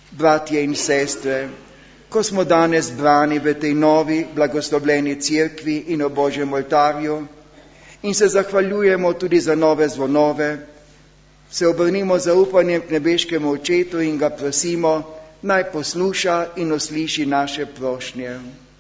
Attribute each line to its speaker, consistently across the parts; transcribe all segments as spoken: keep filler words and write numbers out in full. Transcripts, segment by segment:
Speaker 1: Bratje in sestre, ko smo danes zbrani v tej novi blagoslovljeni cerkvi in o Božjem oltarju in se zahvaljujemo tudi za nove zvonove, se obrnimo z zaupanjem k nebeškemu Očetu in ga prosimo, naj posluša in usliši naše prošnje.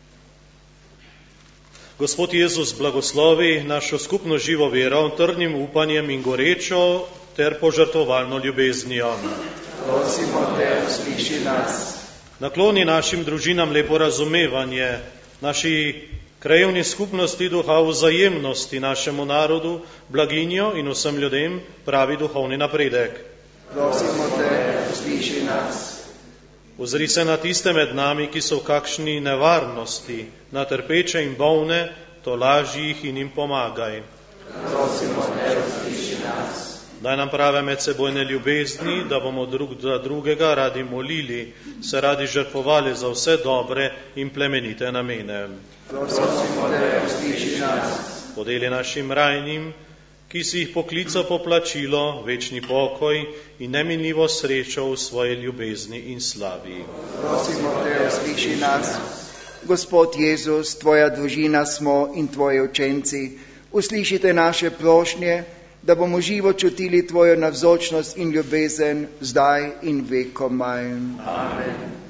Speaker 2: Gospod Jezus blagoslovi našo skupno živo vero, trdnim upanjem in gorečo ter požrtvovalno ljubeznijo.
Speaker 1: Prosimo te, usliši nas.
Speaker 2: Nakloni našim družinam lepo razumevanje, naši krajevni skupnosti duha vzajemnosti, našemu narodu, blaginjo in vsem ljudem pravi duhovni napredek.
Speaker 1: Prosimo te, usliši nas.
Speaker 2: Ozri se na tiste med nami, ki so v kakšni nevarnosti, na trpeče in bolne, tolaži jih in jim pomagaj.
Speaker 1: Prosimo te, usliši nas.
Speaker 2: Daj nam prave medsebojne ljubezni, da bomo drug za drugega radi molili, se radi žrtvovali za vse dobre in plemenite namene.
Speaker 1: Prosimo te, usliši nas.
Speaker 2: Podeli našim rajnim, ki si jih poklical po plačilo, večni pokoj in neminljivo srečo v svoje ljubezni in slavi.
Speaker 1: Prosimo te, usliši nas. Gospod Jezus, tvoja družina smo in tvoji učenci, uslišite naše prošnje, da bomo živo čutili tvojo navzočnost in ljubezen zdaj in vekomaj. Amen.